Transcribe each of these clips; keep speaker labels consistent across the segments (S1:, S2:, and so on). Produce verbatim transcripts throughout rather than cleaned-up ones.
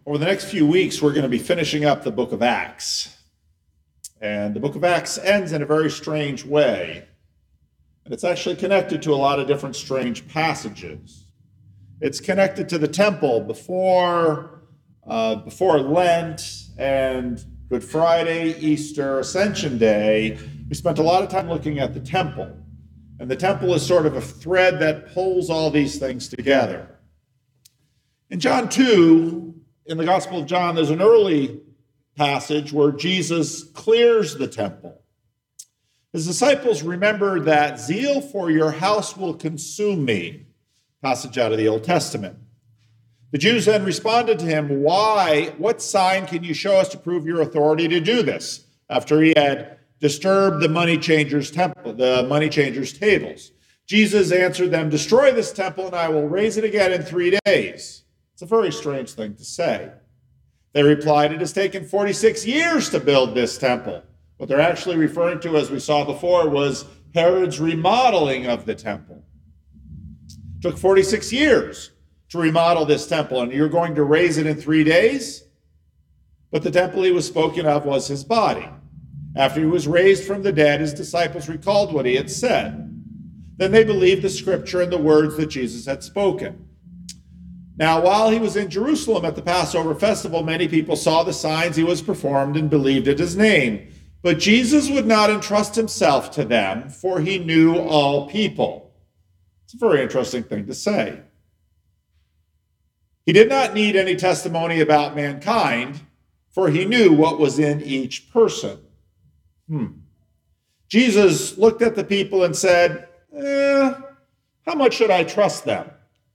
S1: Over the next few weeks, we're going to be finishing up the book of Acts. And the book of Acts ends in a very strange way. And it's actually connected to a lot of different strange passages. It's connected to the temple before, uh, before Lent and Good Friday, Easter, Ascension Day. We spent a lot of time looking at the temple. And the temple is sort of a thread that pulls all these things together. In John two, in the Gospel of John, there's an early passage where Jesus clears the temple. His disciples remember that zeal for your house will consume me, passage out of the Old Testament. The Jews then responded to him, why, what sign can you show us to prove your authority to do this? After he had disturbed the money changers' temple, the money changers' tables. Jesus answered them, destroy this temple and I will raise it again in three days. It's a very strange thing to say. They replied, it has taken forty-six years to build this temple. What they're actually referring to, as we saw before, was Herod's remodeling of the temple. It took forty-six years to remodel this temple, and you're going to raise it in three days? But the temple he was spoken of was his body. After he was raised from the dead, his disciples recalled what he had said. Then they believed the scripture and the words that Jesus had spoken. Now, while he was in Jerusalem at the Passover festival, many people saw the signs he was performed and believed in his name. But Jesus would not entrust himself to them, for he knew all people. It's a very interesting thing to say. He did not need any testimony about mankind, for he knew what was in each person. Hmm. Jesus looked at the people and said, eh, how much should I trust them?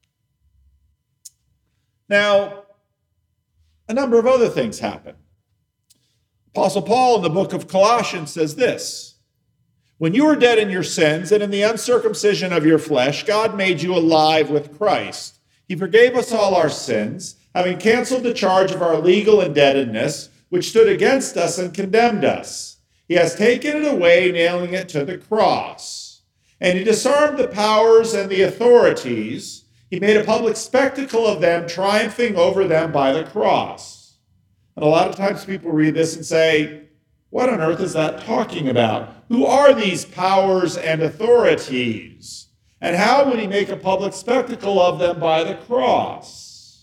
S1: Now, a number of other things happen. Apostle Paul in the book of Colossians says this, when you were dead in your sins and in the uncircumcision of your flesh, God made you alive with Christ. He forgave us all our sins, having canceled the charge of our legal indebtedness, which stood against us and condemned us. He has taken it away, nailing it to the cross. And he disarmed the powers and the authorities. He made a public spectacle of them, triumphing over them by the cross. And a lot of times people read this and say, what on earth is that talking about? Who are these powers and authorities? And how would he make a public spectacle of them by the cross?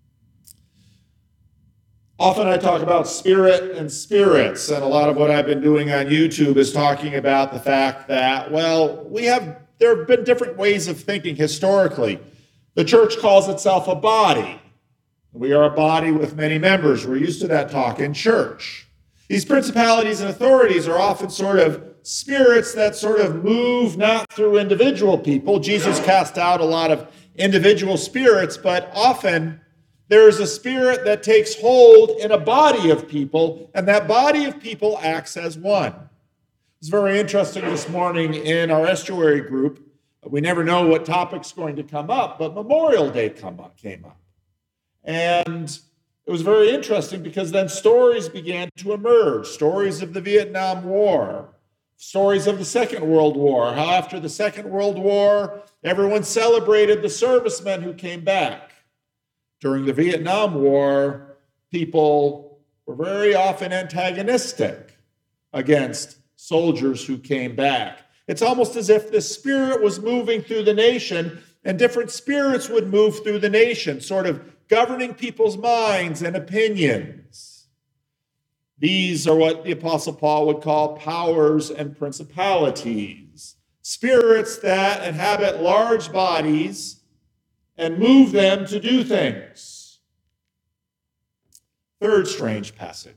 S1: Often I talk about spirit and spirits, and a lot of what I've been doing on YouTube is talking about the fact that, well, we have, there have been different ways of thinking historically. The church calls itself a body. We are a body with many members. We're used to that talk in church. These principalities and authorities are often sort of spirits that sort of move not through individual people. Jesus cast out a lot of individual spirits, but often there is a spirit that takes hold in a body of people, and that body of people acts as one. It's very interesting this morning in our estuary group. We never know what topic's going to come up, but Memorial Day come up, came up. And it was very interesting because then stories began to emerge, stories of the Vietnam War, stories of the Second World War, how after the Second World War, everyone celebrated the servicemen who came back. During the Vietnam War, people were very often antagonistic against soldiers who came back. It's almost as if the spirit was moving through the nation, and different spirits would move through the nation, sort of governing people's minds and opinions. These are what the Apostle Paul would call powers and principalities, spirits that inhabit large bodies and move them to do things. Third strange passage.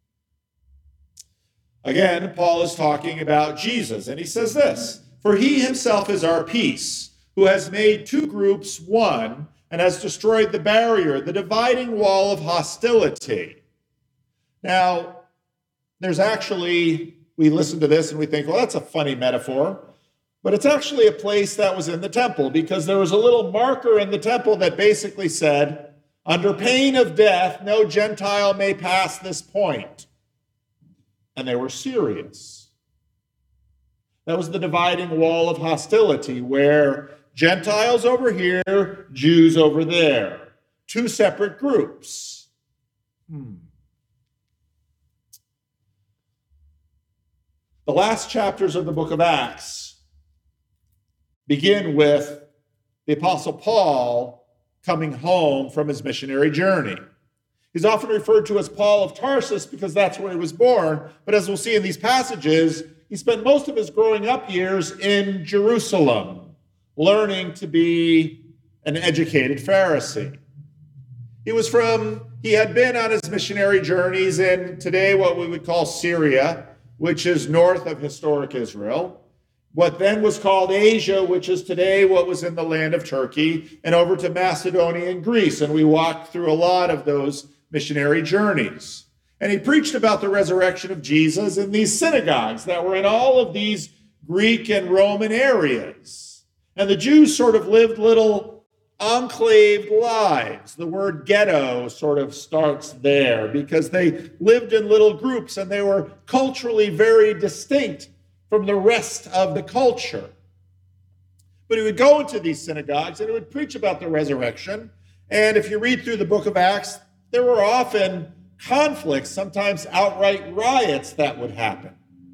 S1: Again, Paul is talking about Jesus, and he says this, for he himself is our peace, who has made two groups one, and has destroyed the barrier, the dividing wall of hostility. Now, there's actually, we listen to this and we think, well, that's a funny metaphor, but it's actually a place that was in the temple, because there was a little marker in the temple that basically said, under pain of death, no Gentile may pass this point. And they were serious. That was the dividing wall of hostility, where Gentiles over here, Jews over there. Two separate groups. Hmm. The last chapters of the book of Acts begin with the Apostle Paul coming home from his missionary journey. He's often referred to as Paul of Tarsus because that's where he was born. But as we'll see in these passages, he spent most of his growing up years in Jerusalem, learning to be an educated Pharisee. He was from, he had been on his missionary journeys in today what we would call Syria, which is north of historic Israel, what then was called Asia, which is today what was in the land of Turkey, and over to Macedonia and Greece. And we walked through a lot of those missionary journeys. And he preached about the resurrection of Jesus in these synagogues that were in all of these Greek and Roman areas. And the Jews sort of lived little enclaved lives. The word ghetto sort of starts there because they lived in little groups and they were culturally very distinct from the rest of the culture. But he would go into these synagogues and he would preach about the resurrection. And if you read through the book of Acts, there were often conflicts, sometimes outright riots that would happen.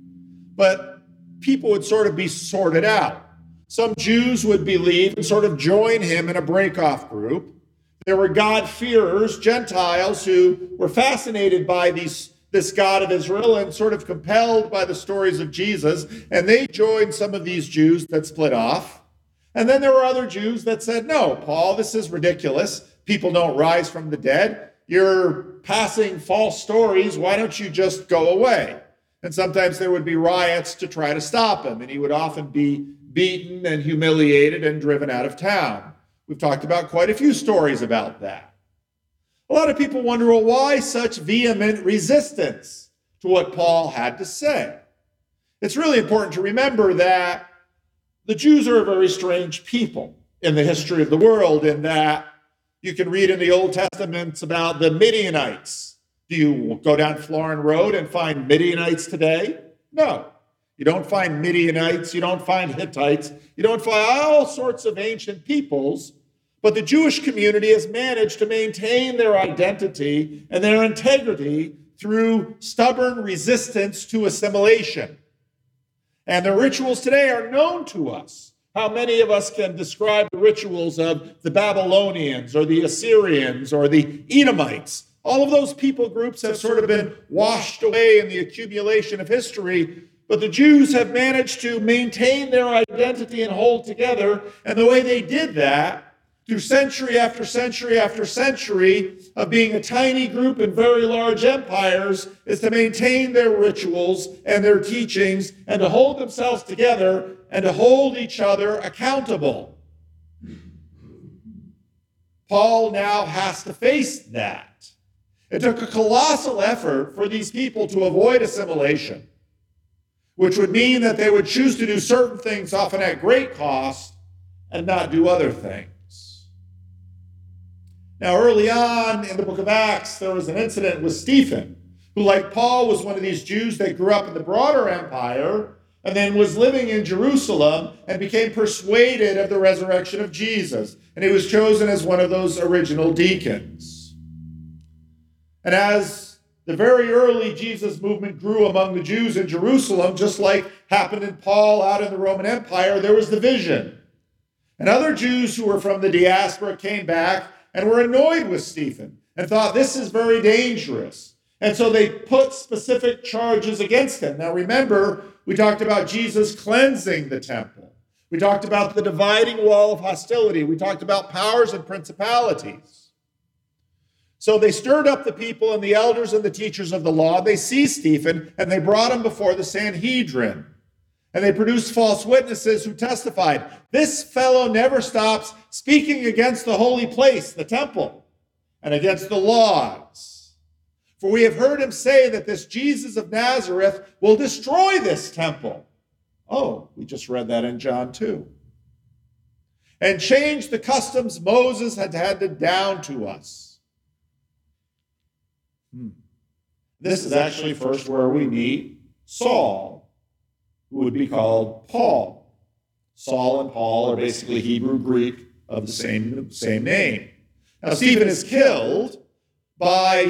S1: But people would sort of be sorted out. Some Jews would believe and sort of join him in a break-off group. There were God-fearers, Gentiles, who were fascinated by these, this God of Israel and sort of compelled by the stories of Jesus, and they joined some of these Jews that split off. And then there were other Jews that said, no, Paul, this is ridiculous. People don't rise from the dead. You're passing false stories. Why don't you just go away? And sometimes there would be riots to try to stop him, and he would often be beaten and humiliated and driven out of town. We've talked about quite a few stories about that. A lot of people wonder, well, why such vehement resistance to what Paul had to say? It's really important to remember that the Jews are a very strange people in the history of the world, in that you can read in the Old Testament about the Midianites. Do you go down Florin Road and find Midianites today? No. You don't find Midianites, you don't find Hittites, you don't find all sorts of ancient peoples, but the Jewish community has managed to maintain their identity and their integrity through stubborn resistance to assimilation. And the rituals today are known to us. How many of us can describe the rituals of the Babylonians or the Assyrians or the Edomites? All of those people groups have sort of been washed away in the accumulation of history. But the Jews have managed to maintain their identity and hold together. And the way they did that, through century after century after century of being a tiny group in very large empires, is to maintain their rituals and their teachings and to hold themselves together and to hold each other accountable. Paul now has to face that. It took a colossal effort for these people to avoid assimilation, which would mean that they would choose to do certain things, often at great cost, and not do other things. Now, early on in the book of Acts, there was an incident with Stephen, who, like Paul, was one of these Jews that grew up in the broader empire and then was living in Jerusalem and became persuaded of the resurrection of Jesus. And he was chosen as one of those original deacons. And as the very early Jesus movement grew among the Jews in Jerusalem, just like happened in Paul out in the Roman Empire, there was division. And other Jews who were from the diaspora came back and were annoyed with Stephen and thought this is very dangerous. And so they put specific charges against him. Now remember, we talked about Jesus cleansing the temple. We talked about the dividing wall of hostility. We talked about powers and principalities. So they stirred up the people and the elders and the teachers of the law. They seized Stephen and they brought him before the Sanhedrin. And they produced false witnesses who testified, this fellow never stops speaking against the holy place, the temple, and against the laws. For we have heard him say that this Jesus of Nazareth will destroy this temple. Oh, we just read that in John two. And change the customs Moses had handed down to us. Hmm. This is actually first where we meet Saul, who would be called Paul. Saul and Paul are basically Hebrew Greek of the same, same name. Now, Stephen is killed by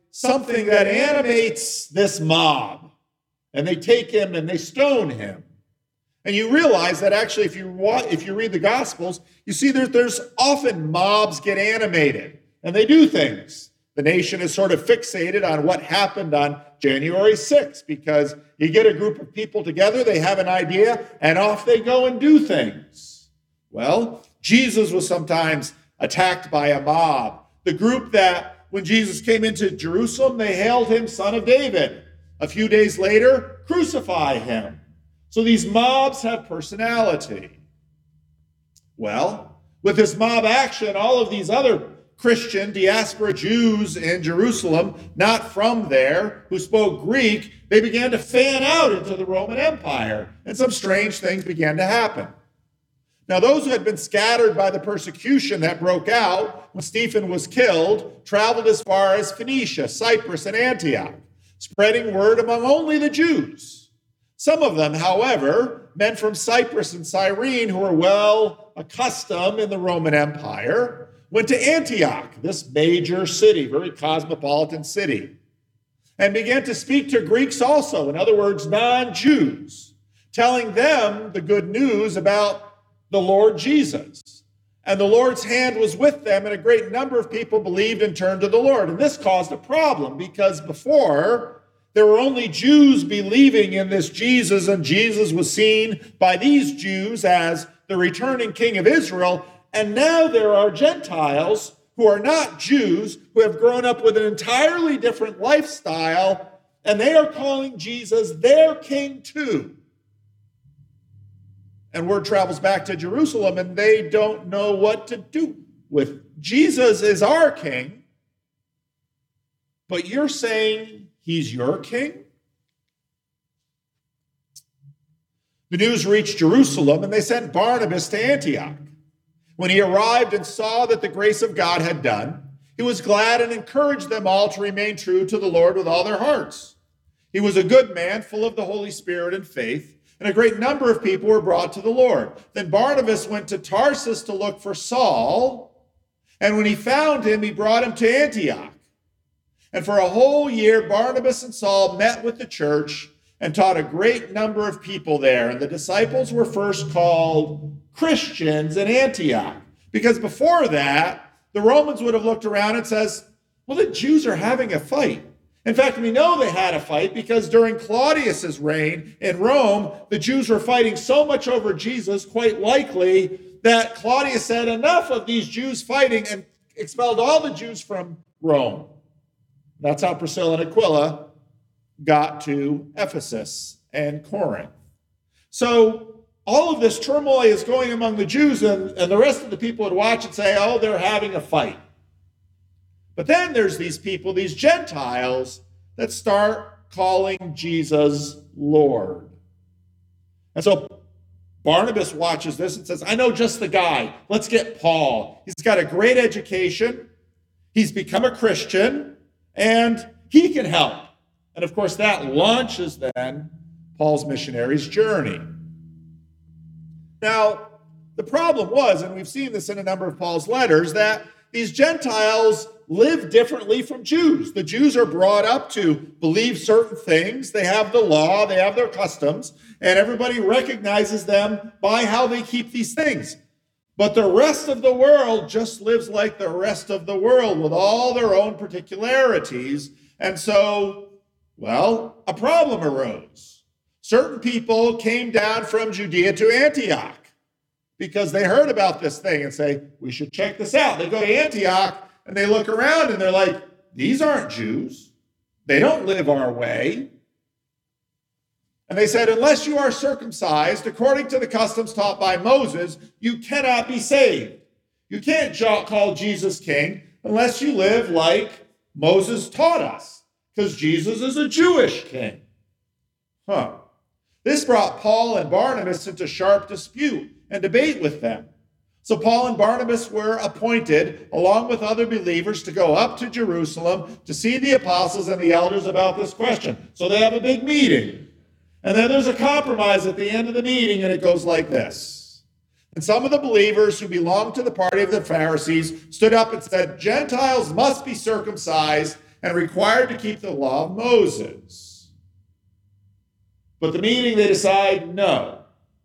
S1: something that animates this mob. And they take him and they stone him. And you realize that actually, if you watch, if you read the Gospels, you see that there's often mobs get animated and they do things. The nation is sort of fixated on what happened on January sixth because you get a group of people together, they have an idea, and off they go and do things. Well, Jesus was sometimes attacked by a mob. The group that, when Jesus came into Jerusalem, they hailed him Son of David. A few days later, crucify him. So these mobs have personality. Well, with this mob action, all of these other Christian diaspora Jews in Jerusalem, not from there, who spoke Greek, they began to fan out into the Roman Empire, and some strange things began to happen. Now, those who had been scattered by the persecution that broke out when Stephen was killed traveled as far as Phoenicia, Cyprus, and Antioch, spreading word among only the Jews. Some of them, however, men from Cyprus and Cyrene who were well accustomed in the Roman Empire, went to Antioch, this major city, very cosmopolitan city, and began to speak to Greeks also, in other words, non-Jews, telling them the good news about the Lord Jesus. And the Lord's hand was with them, and a great number of people believed and turned to the Lord. And this caused a problem because before, there were only Jews believing in this Jesus, and Jesus was seen by these Jews as the returning king of Israel. And now there are Gentiles who are not Jews, who have grown up with an entirely different lifestyle, and they are calling Jesus their king too. And word travels back to Jerusalem, and they don't know what to do with Jesus is our king, but you're saying he's your king? The news reached Jerusalem, and they sent Barnabas to Antioch. When he arrived and saw that the grace of God had done, he was glad and encouraged them all to remain true to the Lord with all their hearts. He was a good man, full of the Holy Spirit and faith, and a great number of people were brought to the Lord. Then Barnabas went to Tarsus to look for Saul, and when he found him, he brought him to Antioch. And for a whole year, Barnabas and Saul met with the church and taught a great number of people there. And the disciples were first called Christians in Antioch, because before that, the Romans would have looked around and says, well, the Jews are having a fight. In fact, we know they had a fight because during Claudius's reign in Rome, the Jews were fighting so much over Jesus, quite likely, that Claudius said, enough of these Jews fighting, and expelled all the Jews from Rome. That's how Priscilla and Aquila got to Ephesus and Corinth. So all of this turmoil is going among the Jews, and, and the rest of the people would watch and say, oh, they're having a fight. But then there's these people, these Gentiles, that start calling Jesus Lord. And so Barnabas watches this and says, I know just the guy. Let's get Paul. He's got a great education. He's become a Christian, and he can help. And of course, that launches then Paul's missionary's journey. Now, the problem was, and we've seen this in a number of Paul's letters, that these Gentiles live differently from Jews. The Jews are brought up to believe certain things. They have the law, they have their customs, and everybody recognizes them by how they keep these things. But the rest of the world just lives like the rest of the world with all their own particularities. And so, well, a problem arose. Certain people came down from Judea to Antioch because they heard about this thing and say, we should check this out. They go to Antioch and they look around and they're like, these aren't Jews. They don't live our way. And they said, unless you are circumcised according to the customs taught by Moses, you cannot be saved. You can't call Jesus king unless you live like Moses taught us, because Jesus is a Jewish king. Huh. This brought Paul and Barnabas into sharp dispute and debate with them. So Paul and Barnabas were appointed, along with other believers, to go up to Jerusalem to see the apostles and the elders about this question. So they have a big meeting. And then there's a compromise at the end of the meeting, and it goes like this. And some of the believers who belonged to the party of the Pharisees stood up and said, Gentiles must be circumcised and required to keep the law of Moses. But the meeting, they decide no.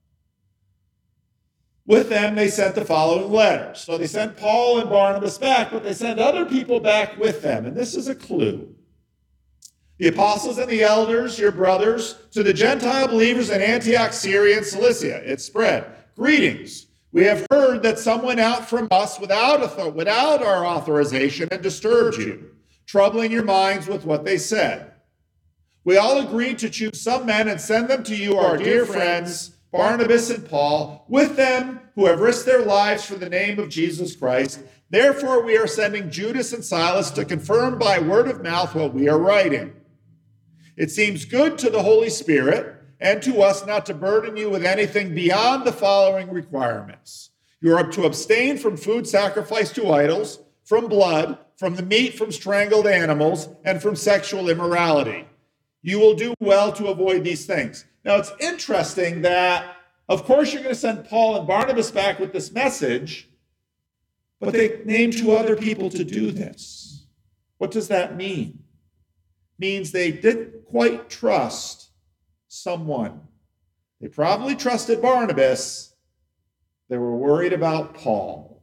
S1: With them, they sent the following letters. So they sent Paul and Barnabas back, but they sent other people back with them. And this is a clue. The apostles and the elders, your brothers, to the Gentile believers in Antioch, Syria, and Cilicia. It spread. Greetings. We have heard that some went out from us without, without our authorization and disturbed you, troubling your minds with what they said. We all agreed to choose some men and send them to you, our dear friends, Barnabas and Paul, with them who have risked their lives for the name of Jesus Christ. Therefore, we are sending Judas and Silas to confirm by word of mouth what we are writing. It seems good to the Holy Spirit and to us not to burden you with anything beyond the following requirements. You are to abstain from food sacrificed to idols, from blood, from the meat from strangled animals, and from sexual immorality. You will do well to avoid these things. Now, it's interesting that, of course, you're going to send Paul and Barnabas back with this message, but they named two other people to do this. What does that mean? It means they didn't quite trust someone. They probably trusted Barnabas. They were worried about Paul.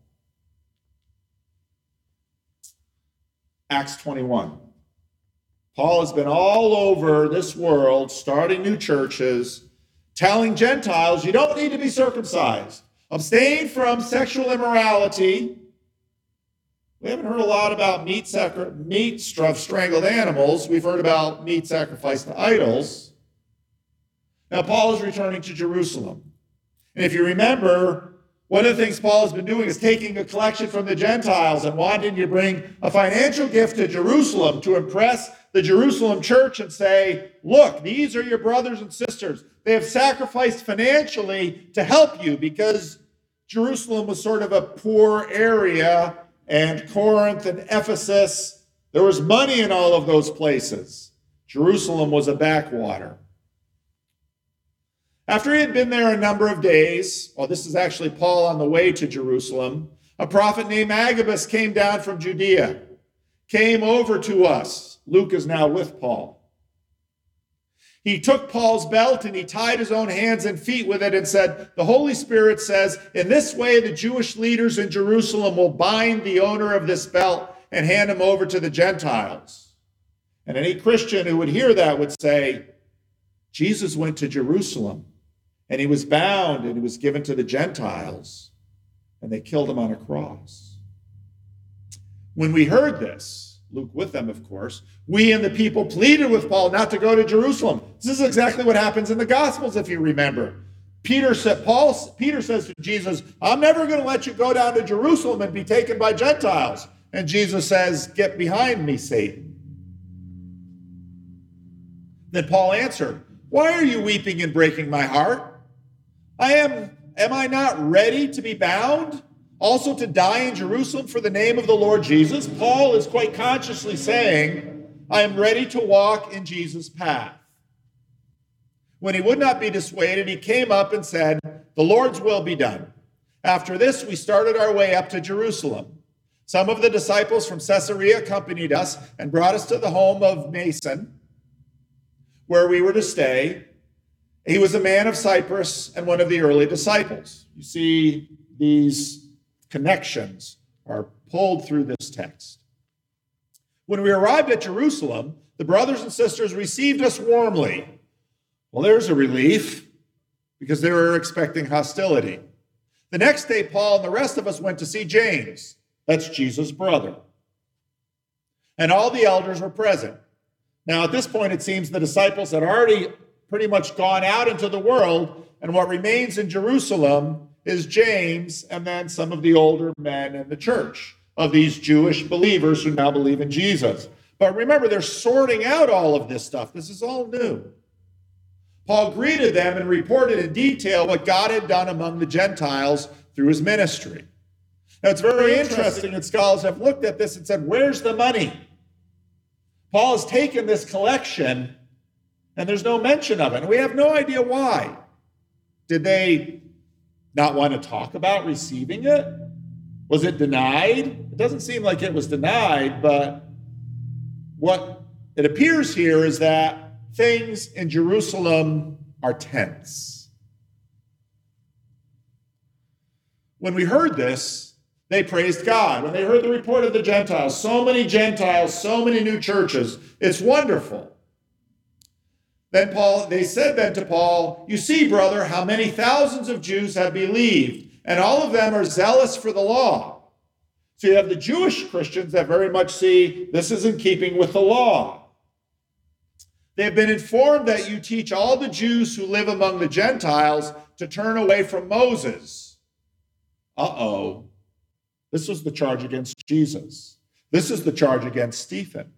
S1: Acts twenty-one. Paul has been all over this world, starting new churches, telling Gentiles, you don't need to be circumcised. Abstain from sexual immorality. We haven't heard a lot about meat, sacri- meat of strangled animals. We've heard about meat sacrificed to idols. Now, Paul is returning to Jerusalem. And if you remember, one of the things Paul has been doing is taking a collection from the Gentiles and wanting to bring a financial gift to Jerusalem to impress the Jerusalem church and say, look, these are your brothers and sisters. They have sacrificed financially to help you because Jerusalem was sort of a poor area, and Corinth and Ephesus, there was money in all of those places. Jerusalem was a backwater. After he had been there a number of days, well, this is actually Paul on the way to Jerusalem, a prophet named Agabus came down from Judea, came over to us. Luke is now with Paul. He took Paul's belt and he tied his own hands and feet with it and said, the Holy Spirit says, in this way the Jewish leaders in Jerusalem will bind the owner of this belt and hand him over to the Gentiles. And any Christian who would hear that would say, Jesus went to Jerusalem and he was bound and he was given to the Gentiles and they killed him on a cross. When we heard this, Luke with them, of course, we and the people pleaded with Paul not to go to Jerusalem. This is exactly what happens in the Gospels, if you remember. Peter said, Paul, Peter says to Jesus, I'm never going to let you go down to Jerusalem and be taken by Gentiles. And Jesus says, get behind me, Satan. Then Paul answered, why are you weeping and breaking my heart? I am, am I not ready to be bound? Also to die in Jerusalem for the name of the Lord Jesus? Paul is quite consciously saying, I am ready to walk in Jesus' path. When he would not be dissuaded, he came up and said, the Lord's will be done. After this, we started our way up to Jerusalem. Some of the disciples from Caesarea accompanied us and brought us to the home of Mnason, where we were to stay. He was a man of Cyprus and one of the early disciples. You see, these connections are pulled through this text. When we arrived at Jerusalem, the brothers and sisters received us warmly. Well, there's a relief because they were expecting hostility. The next day, Paul and the rest of us went to see James. That's Jesus' brother. And all the elders were present. Now, at this point, it seems the disciples had already pretty much gone out into the world, and what remains in Jerusalem is James and then some of the older men in the church of these Jewish believers who now believe in Jesus. But remember, they're sorting out all of this stuff. This is all new. Paul greeted them and reported in detail what God had done among the Gentiles through his ministry. Now, it's very interesting that scholars have looked at this and said, where's the money? Paul has taken this collection, and there's no mention of it. And we have no idea why. Did they not want to talk about receiving it? Was it denied? It doesn't seem like it was denied, but what it appears here is that things in Jerusalem are tense. When we heard this, they praised God. When they heard the report of the Gentiles, so many Gentiles, so many new churches, it's wonderful. Then Paul, they said then to Paul, "You see, brother, how many thousands of Jews have believed, and all of them are zealous for the law." So you have the Jewish Christians that very much see this is in keeping with the law. They have been informed that you teach all the Jews who live among the Gentiles to turn away from Moses. Uh-oh. This was the charge against Jesus. This is the charge against Stephen.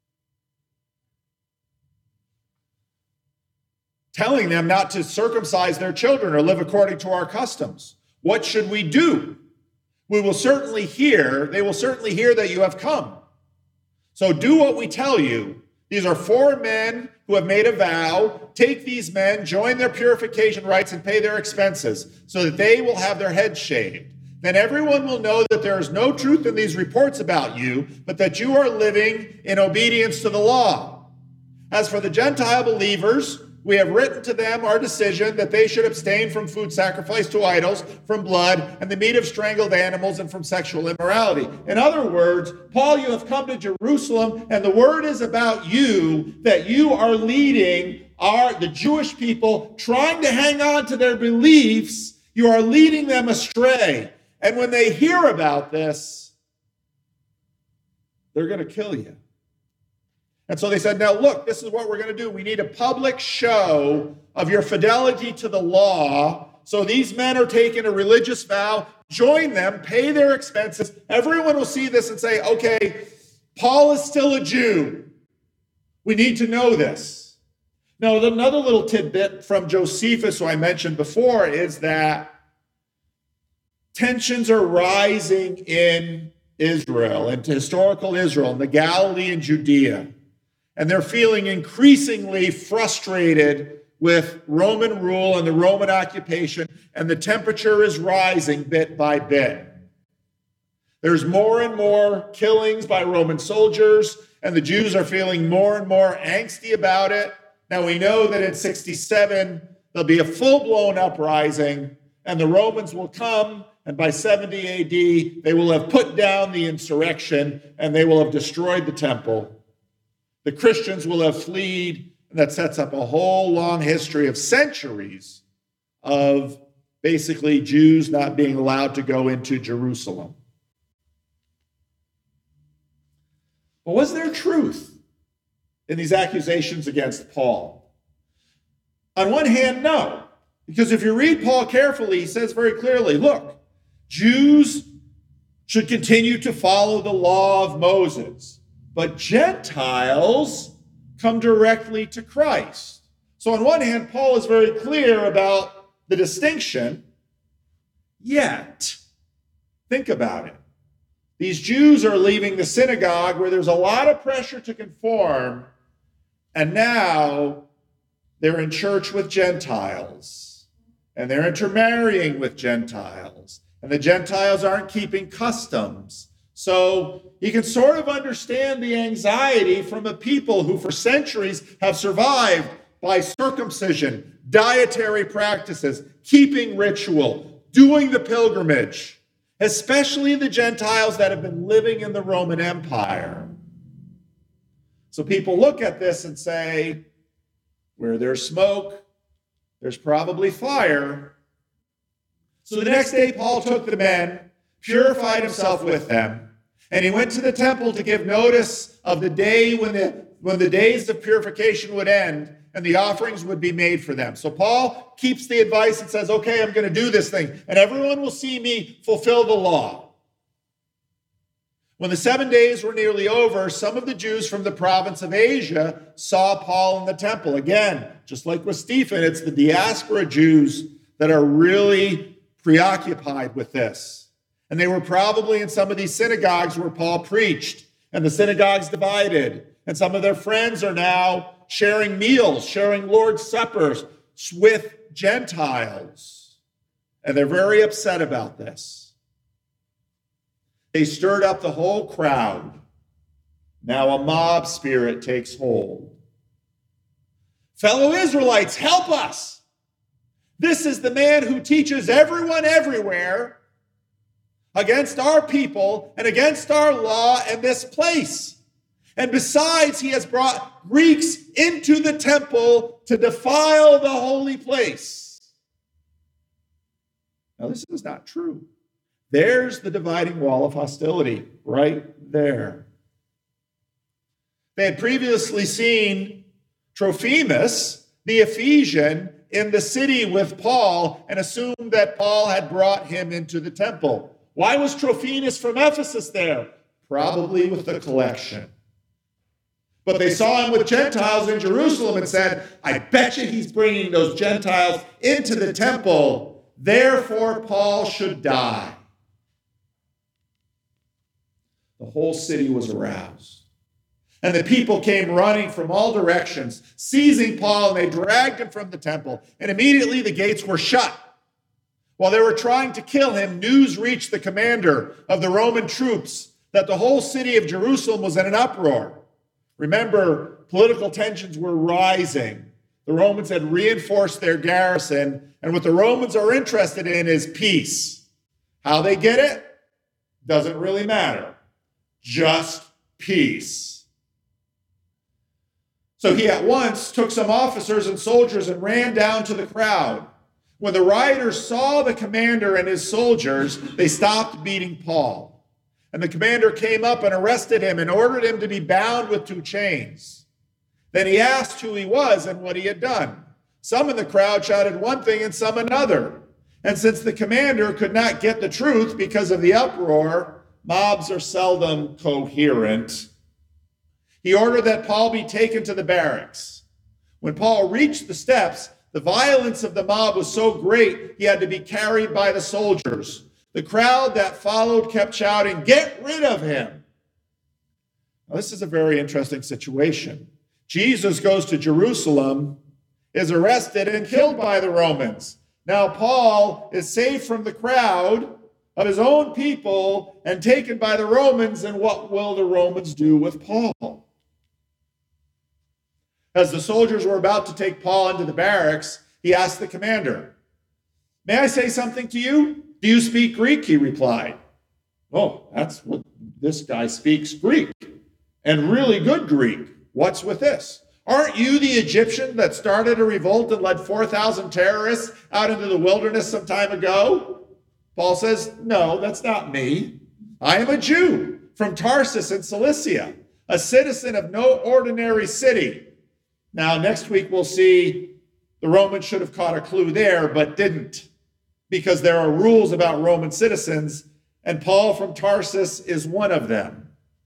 S1: Telling them not to circumcise their children or live according to our customs. What should we do? We will certainly hear, they will certainly hear that you have come. So do what we tell you. These are four men who have made a vow. Take these men, join their purification rites, and pay their expenses, so that they will have their heads shaved. Then everyone will know that there is no truth in these reports about you, but that you are living in obedience to the law. As for the Gentile believers, we have written to them our decision that they should abstain from food sacrificed to idols, from blood, and the meat of strangled animals, and from sexual immorality. In other words, Paul, you have come to Jerusalem, and the word is about you, that you are leading our, the Jewish people, trying to hang on to their beliefs. You are leading them astray. And when they hear about this, they're going to kill you. And so they said, now look, this is what we're going to do. We need a public show of your fidelity to the law. So these men are taking a religious vow. Join them, pay their expenses. Everyone will see this and say, okay, Paul is still a Jew. We need to know this. Now, another little tidbit from Josephus, who I mentioned before, is that tensions are rising in Israel, into historical Israel, in the Galilee and Judea. And they're feeling increasingly frustrated with Roman rule and the Roman occupation, and the temperature is rising bit by bit. There's more and more killings by Roman soldiers, and the Jews are feeling more and more angsty about it. Now we know that in sixty-seven, there'll be a full-blown uprising, and the Romans will come, and by seventy A D, they will have put down the insurrection, and they will have destroyed the temple. The Christians will have fled, and that sets up a whole long history of centuries of basically Jews not being allowed to go into Jerusalem. But was there truth in these accusations against Paul? On one hand, no. Because if you read Paul carefully, he says very clearly, look, Jews should continue to follow the law of Moses, but Gentiles come directly to Christ. So on one hand, Paul is very clear about the distinction, yet, think about it. These Jews are leaving the synagogue where there's a lot of pressure to conform, and now they're in church with Gentiles, and they're intermarrying with Gentiles, and the Gentiles aren't keeping customs. So you can sort of understand the anxiety from a people who for centuries have survived by circumcision, dietary practices, keeping ritual, doing the pilgrimage, especially the Gentiles that have been living in the Roman Empire. So people look at this and say, where there's smoke, there's probably fire. So the next day, Paul took the men, purified himself with them, and he went to the temple to give notice of the day when the, when the days of purification would end and the offerings would be made for them. So Paul keeps the advice and says, okay, I'm going to do this thing, and everyone will see me fulfill the law. When the seven days were nearly over, some of the Jews from the province of Asia saw Paul in the temple. Again, just like with Stephen, it's the diaspora Jews that are really preoccupied with this. And they were probably in some of these synagogues where Paul preached, and the synagogues divided. And some of their friends are now sharing meals, sharing Lord's suppers with Gentiles. And they're very upset about this. They stirred up the whole crowd. Now a mob spirit takes hold. Fellow Israelites, help us! This is the man who teaches everyone everywhere against our people and against our law and this place. And besides, he has brought Greeks into the temple to defile the holy place. Now, this is not true. There's the dividing wall of hostility right there. They had previously seen Trophimus, the Ephesian, in the city with Paul and assumed that Paul had brought him into the temple. Why was Trophimus from Ephesus there? Probably with the collection. But they saw him with Gentiles in Jerusalem and said, I bet you he's bringing those Gentiles into the temple. Therefore, Paul should die. The whole city was aroused. And the people came running from all directions, seizing Paul, and they dragged him from the temple. And immediately the gates were shut. While they were trying to kill him, news reached the commander of the Roman troops that the whole city of Jerusalem was in an uproar. Remember, political tensions were rising. The Romans had reinforced their garrison, and what the Romans are interested in is peace. How they get it doesn't really matter. Just peace. So he at once took some officers and soldiers and ran down to the crowd. When the rioters saw the commander and his soldiers, they stopped beating Paul. And the commander came up and arrested him and ordered him to be bound with two chains. Then he asked who he was and what he had done. Some in the crowd shouted one thing and some another. And since the commander could not get the truth because of the uproar, mobs are seldom coherent. He ordered that Paul be taken to the barracks. When Paul reached the steps, the violence of the mob was so great he had to be carried by the soldiers. The crowd that followed kept shouting, "Get rid of him!" Now, this is a very interesting situation. Jesus goes to Jerusalem, is arrested and killed by the Romans. Now Paul is saved from the crowd of his own people and taken by the Romans, and what will the Romans do with Paul? As the soldiers were about to take Paul into the barracks, he asked the commander, "May I say something to you? Do you speak Greek?" He replied. "Oh, that's what this guy speaks, Greek, and really good Greek. What's with this? Aren't you the Egyptian that started a revolt and led four thousand terrorists out into the wilderness some time ago?" Paul says, "No, that's not me. I am a Jew from Tarsus in Cilicia, a citizen of no ordinary city." Now, next week we'll see the Romans should have caught a clue there, but didn't, because there are rules about Roman citizens, and Paul from Tarsus is one of them.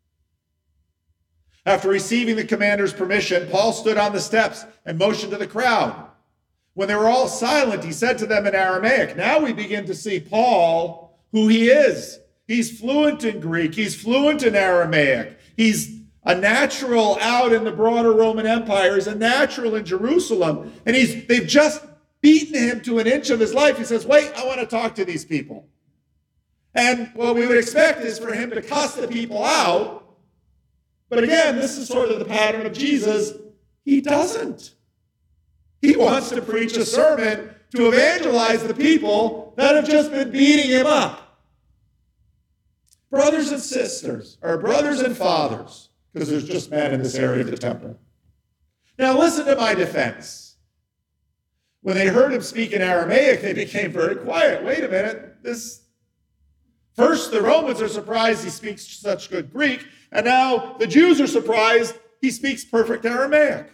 S1: After receiving the commander's permission, Paul stood on the steps and motioned to the crowd. When they were all silent, he said to them in Aramaic, "Now we begin to see Paul, who he is. He's fluent in Greek. He's fluent in Aramaic. He's a natural out in the broader Roman Empire. He's a natural in Jerusalem. And he's they've just beaten him to an inch of his life." He says, "Wait, I want to talk to these people." And what we would expect is for him to cuss the people out. But again, this is sort of the pattern of Jesus. He doesn't. He wants to preach a sermon to evangelize the people that have just been beating him up. Brothers and sisters, or brothers and fathers, because there's just men in this area of the temple. Now listen to my defense. When they heard him speak in Aramaic, they became very quiet. Wait a minute. This First, the Romans are surprised he speaks such good Greek, and now the Jews are surprised he speaks perfect Aramaic.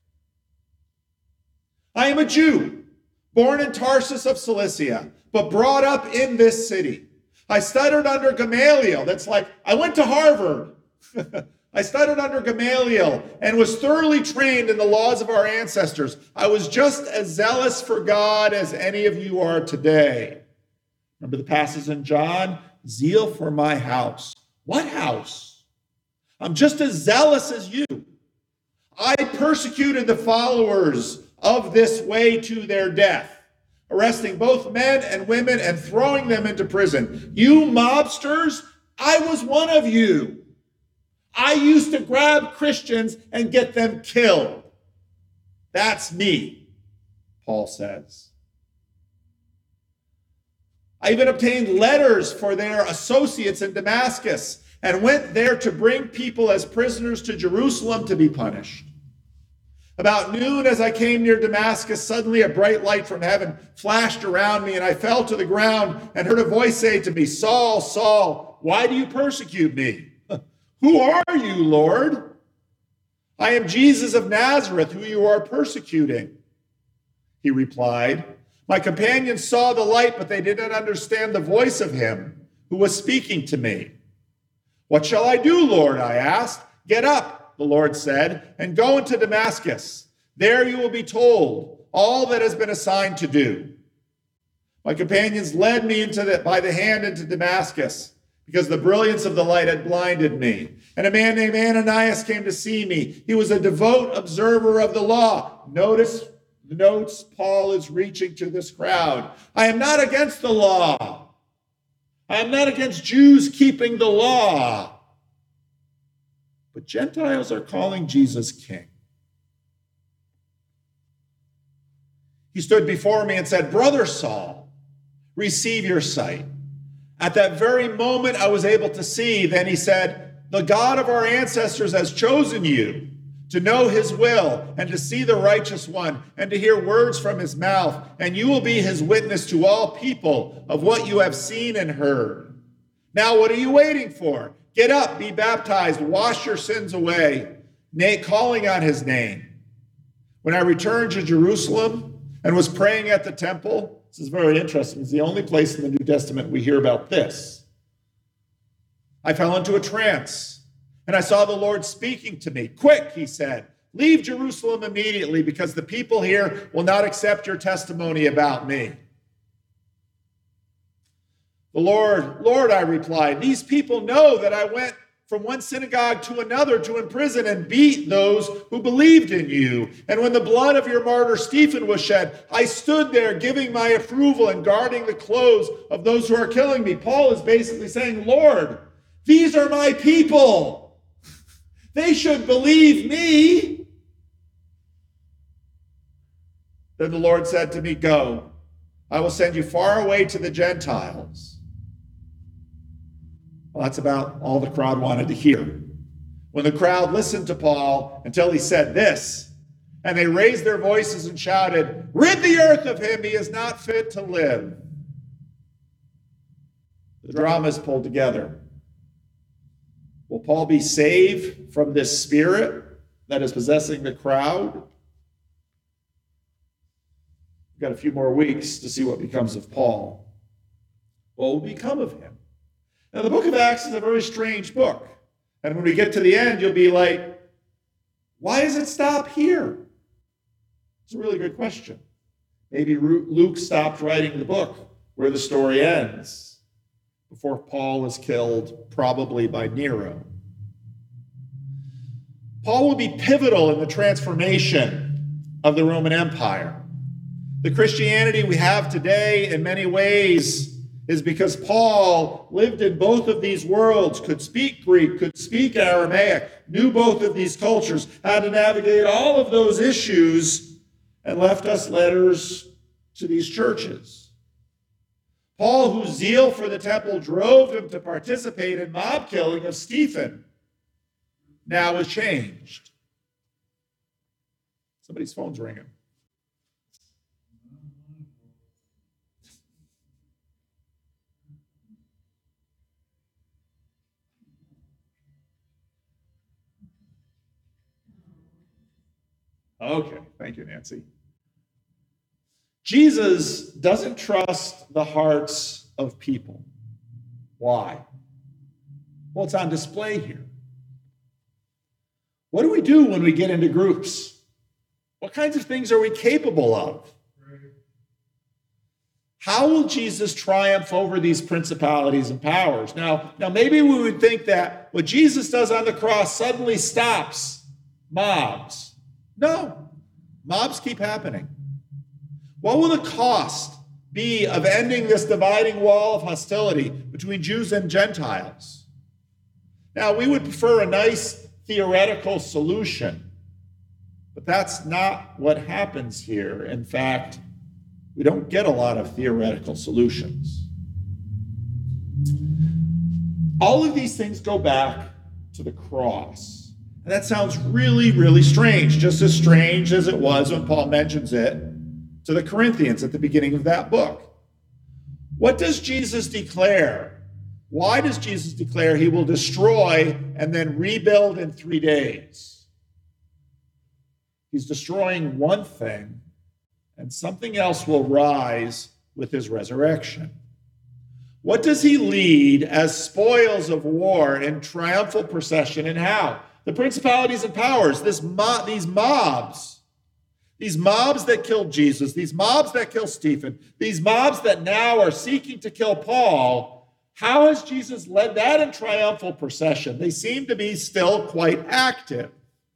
S1: "I am a Jew, born in Tarsus of Cilicia, but brought up in this city. I studied under Gamaliel." That's like, I went to Harvard. I studied under Gamaliel and was thoroughly trained in the laws of our ancestors. I was just as zealous for God as any of you are today. Remember the passage in John? Zeal for my house. What house? I'm just as zealous as you. I persecuted the followers of this way to their death, arresting both men and women and throwing them into prison. You mobsters, I was one of you. I used to grab Christians and get them killed. That's me, Paul says. I even obtained letters for their associates in Damascus and went there to bring people as prisoners to Jerusalem to be punished. About noon, as I came near Damascus, suddenly a bright light from heaven flashed around me, and I fell to the ground and heard a voice say to me, Saul, Saul, why do you persecute me? Who are you, Lord? I am Jesus of Nazareth, who you are persecuting. He replied, my companions saw the light, but they did not understand the voice of him who was speaking to me. What shall I do, Lord? I asked. Get up, the Lord said, and go into Damascus. There you will be told all that has been assigned to do. My companions led me into the, by the hand into Damascus, because the brilliance of the light had blinded me. And a man named Ananias came to see me. He was a devout observer of the law. Notice the notes Paul is reaching to this crowd. I am not against the law. I am not against Jews keeping the law. But Gentiles are calling Jesus king. He stood before me and said, Brother Saul, receive your sight. At that very moment I was able to see. Then he said, the God of our ancestors has chosen you to know his will and to see the righteous one and to hear words from his mouth. And you will be his witness to all people of what you have seen and heard. Now, what are you waiting for? Get up, be baptized, wash your sins away, calling on his name. When I returned to Jerusalem and was praying at the temple, this is very interesting. It's the only place in the New Testament we hear about this. I fell into a trance. And I saw the Lord speaking to me. Quick, he said, leave Jerusalem immediately because the people here will not accept your testimony about me. The Lord, Lord, I replied, these people know that I went from one synagogue to another to imprison and beat those who believed in you. And when the blood of your martyr Stephen was shed, I stood there giving my approval and guarding the clothes of those who are killing me. Paul is basically saying, Lord, these are my people. They should believe me. Then the Lord said to me, go, I will send you far away to the Gentiles. Well, that's about all the crowd wanted to hear. When the crowd listened to Paul until he said this, and they raised their voices and shouted, rid the earth of him, he is not fit to live. The drama is pulled together. Will Paul be saved from this spirit that is possessing the crowd? We've got a few more weeks to see what becomes of Paul. What will become of him? Now, the book of Acts is a very strange book. And when we get to the end, you'll be like, why does it stop here? It's a really good question. Maybe Luke stopped writing the book where the story ends, before Paul is killed, probably by Nero. Paul will be pivotal in the transformation of the Roman Empire. The Christianity we have today, in many ways, is because Paul lived in both of these worlds, could speak Greek, could speak Aramaic, knew both of these cultures, had to navigate all of those issues, and left us letters to these churches. Paul, whose zeal for the temple drove him to participate in mob killing of Stephen, now is changed. Somebody's phone's ringing. Okay, thank you, Nancy. Jesus doesn't trust the hearts of people. Why? Well, it's on display here. What do we do when we get into groups? What kinds of things are we capable of? How will Jesus triumph over these principalities and powers? Now, now maybe we would think that what Jesus does on the cross suddenly stops mobs. No, mobs keep happening. What will the cost be of ending this dividing wall of hostility between Jews and Gentiles? Now, we would prefer a nice theoretical solution, but that's not what happens here. In fact, we don't get a lot of theoretical solutions. All of these things go back to the cross. And that sounds really, really strange, just as strange as it was when Paul mentions it to the Corinthians at the beginning of that book. What does Jesus declare? Why does Jesus declare he will destroy and then rebuild in three days? He's destroying one thing, and something else will rise with his resurrection. What does he lead as spoils of war in triumphal procession, and how? The principalities and powers, this mo- these mobs, these mobs that killed Jesus, these mobs that killed Stephen, these mobs that now are seeking to kill Paul, how has Jesus led that in triumphal procession? They seem to be still quite active.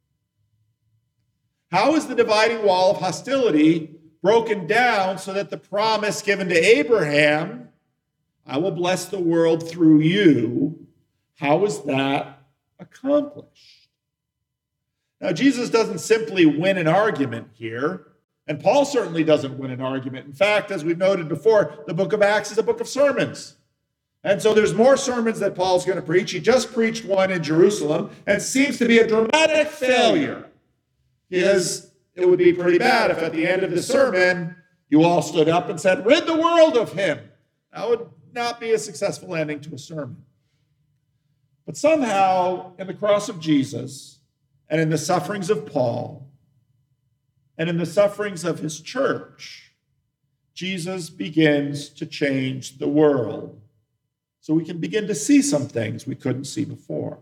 S1: How is the dividing wall of hostility broken down so that the promise given to Abraham, I will bless the world through you, how is that accomplished? Now, Jesus doesn't simply win an argument here, and Paul certainly doesn't win an argument. In fact, as we've noted before, the book of Acts is a book of sermons. And so there's more sermons that Paul's going to preach. He just preached one in Jerusalem, and it seems to be a dramatic failure, because it would be pretty bad if at the end of the sermon, you all stood up and said, rid the world of him. That would not be a successful ending to a sermon. But somehow, in the cross of Jesus, and in the sufferings of Paul, and in the sufferings of his church, Jesus begins to change the world. So we can begin to see some things we couldn't see before.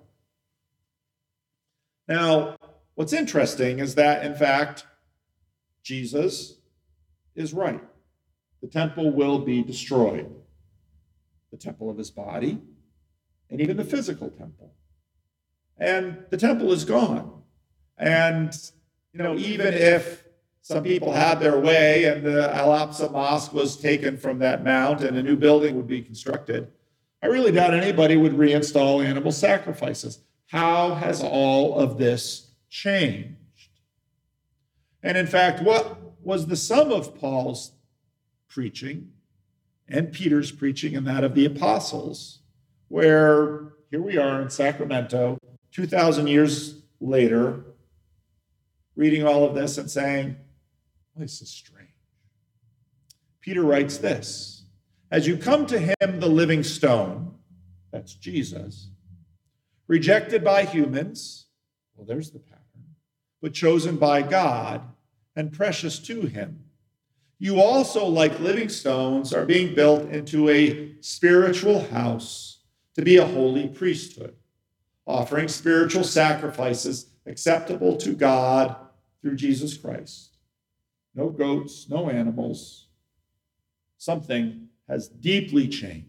S1: Now, what's interesting is that, in fact, Jesus is right. The temple will be destroyed. The temple of his body, and even the physical temple. And the temple is gone. And, you know, even if some people had their way and the Al-Aqsa Mosque was taken from that mount and a new building would be constructed, I really doubt anybody would reinstall animal sacrifices. How has all of this changed? And in fact, what was the sum of Paul's preaching and Peter's preaching and that of the apostles, where here we are in Sacramento, two thousand years later, reading all of this and saying, well, this is strange. Peter writes this, as you come to him, the living stone, that's Jesus, rejected by humans, well, there's the pattern, but chosen by God and precious to him. You also, like living stones, are being built into a spiritual house to be a holy priesthood, offering spiritual sacrifices acceptable to God through Jesus Christ. No goats, no animals. Something has deeply changed.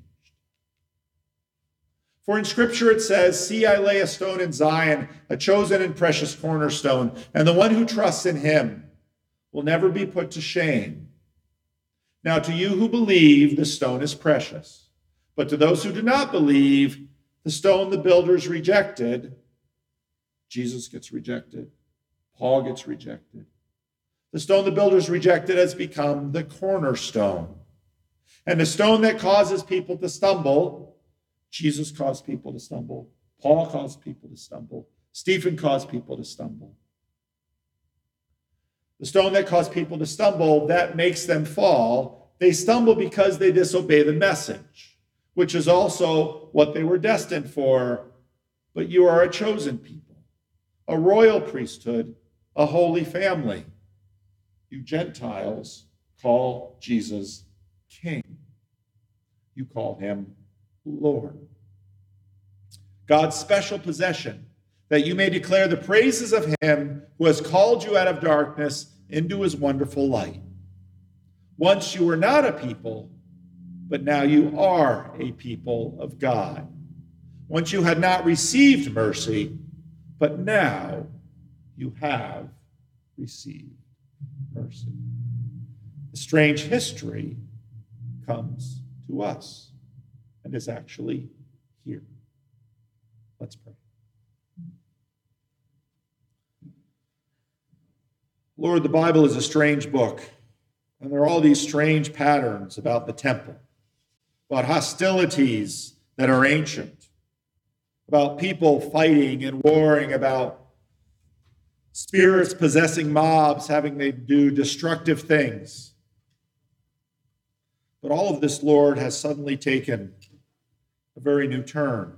S1: For in Scripture it says, see, I lay a stone in Zion, a chosen and precious cornerstone, and the one who trusts in him will never be put to shame. Now, to you who believe, the stone is precious. But to those who do not believe, the stone the builders rejected, Jesus gets rejected. Paul gets rejected. The stone the builders rejected has become the cornerstone. And the stone that causes people to stumble, Jesus caused people to stumble. Paul caused people to stumble. Stephen caused people to stumble. The stone that caused people to stumble, that makes them fall. They stumble because they disobey the message, which is also what they were destined for. But you are a chosen people, a royal priesthood, a holy family. You Gentiles call Jesus King. You call him Lord. God's special possession, that you may declare the praises of him who has called you out of darkness into his wonderful light. Once you were not a people, but now you are a people of God. Once you had not received mercy, but now you have received mercy. The strange history comes to us and is actually here. Let's pray. Lord, the Bible is a strange book, and there are all these strange patterns about the temple, about hostilities that are ancient, about people fighting and warring, about spirits possessing mobs, having they do destructive things. But all of this, Lord, has suddenly taken a very new turn.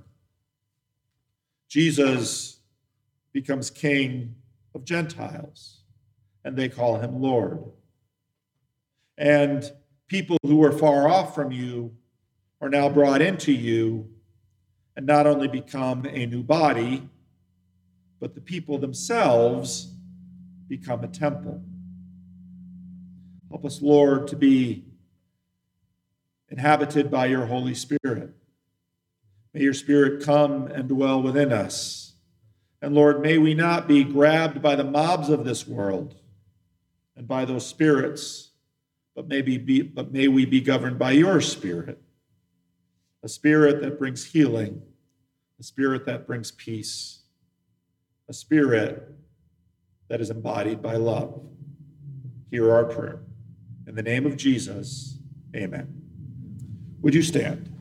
S1: Jesus becomes King of Gentiles, and they call him Lord. And people who were far off from you are now brought into you and not only become a new body, but the people themselves become a temple. Help us, Lord, to be inhabited by your Holy Spirit. May your Spirit come and dwell within us. And Lord, may we not be grabbed by the mobs of this world and by those spirits, but may, be, but may we be governed by your Spirit, a Spirit that brings healing, a Spirit that brings peace, a Spirit that is embodied by love. Hear our prayer. In the name of Jesus, amen. Would you stand?